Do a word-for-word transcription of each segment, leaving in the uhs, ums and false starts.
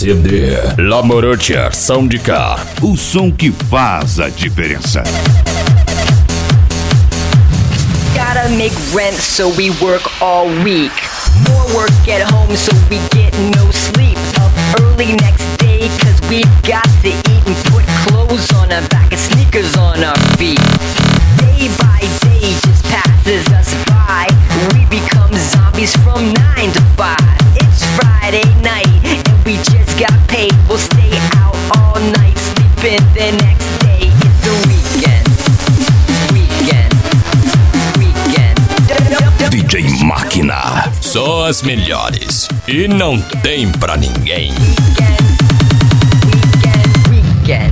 C D La Morocha Sound Car, o som que faz a diferença. Gotta make rent, so we work all week. More work at home, so we get no sleep. Up early next day, cause we've got to eat and put clothes on our back and sneakers on our feet. Day by day just passes us by. We become zombies from nine to five. It's Friday night and we just got paid. We'll stay out all night, sleeping the next day. It's the weekend. Weekend. Weekend. D J Máquina. Só as melhores e não tem pra ninguém. Weekend. Weekend. Weekend.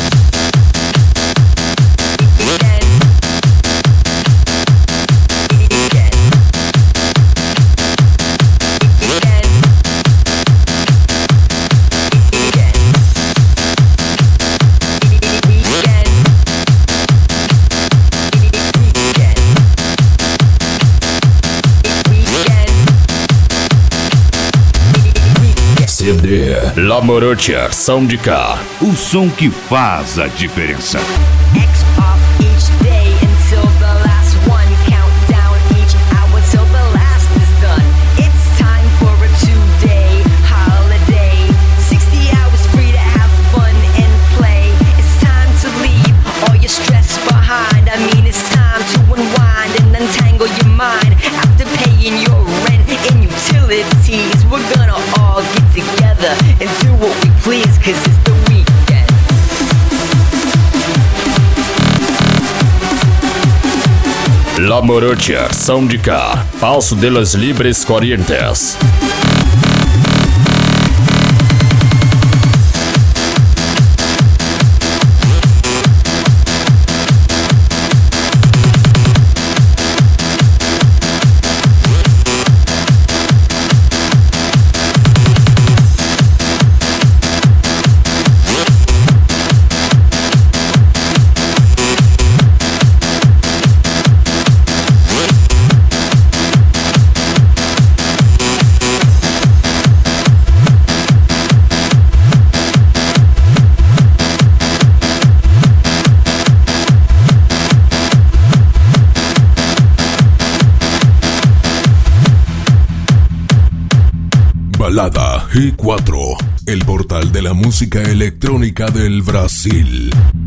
C D La Morocha Sound Car, o som que faz a diferença. X off each day until the last one. Countdown each hour till the last is done. It's time for a two-day holiday. sixty hours free to have fun and play. It's time to leave all your stress behind. I mean, it's time to unwind and untangle your mind. After paying your rent and utilities, we're gonna all get together and do what we please, cause it's the weekend. La Morocha Sound Car, Paso de las Libres Corrientes. Balada G cuatro, el portal de la música electrónica del Brasil.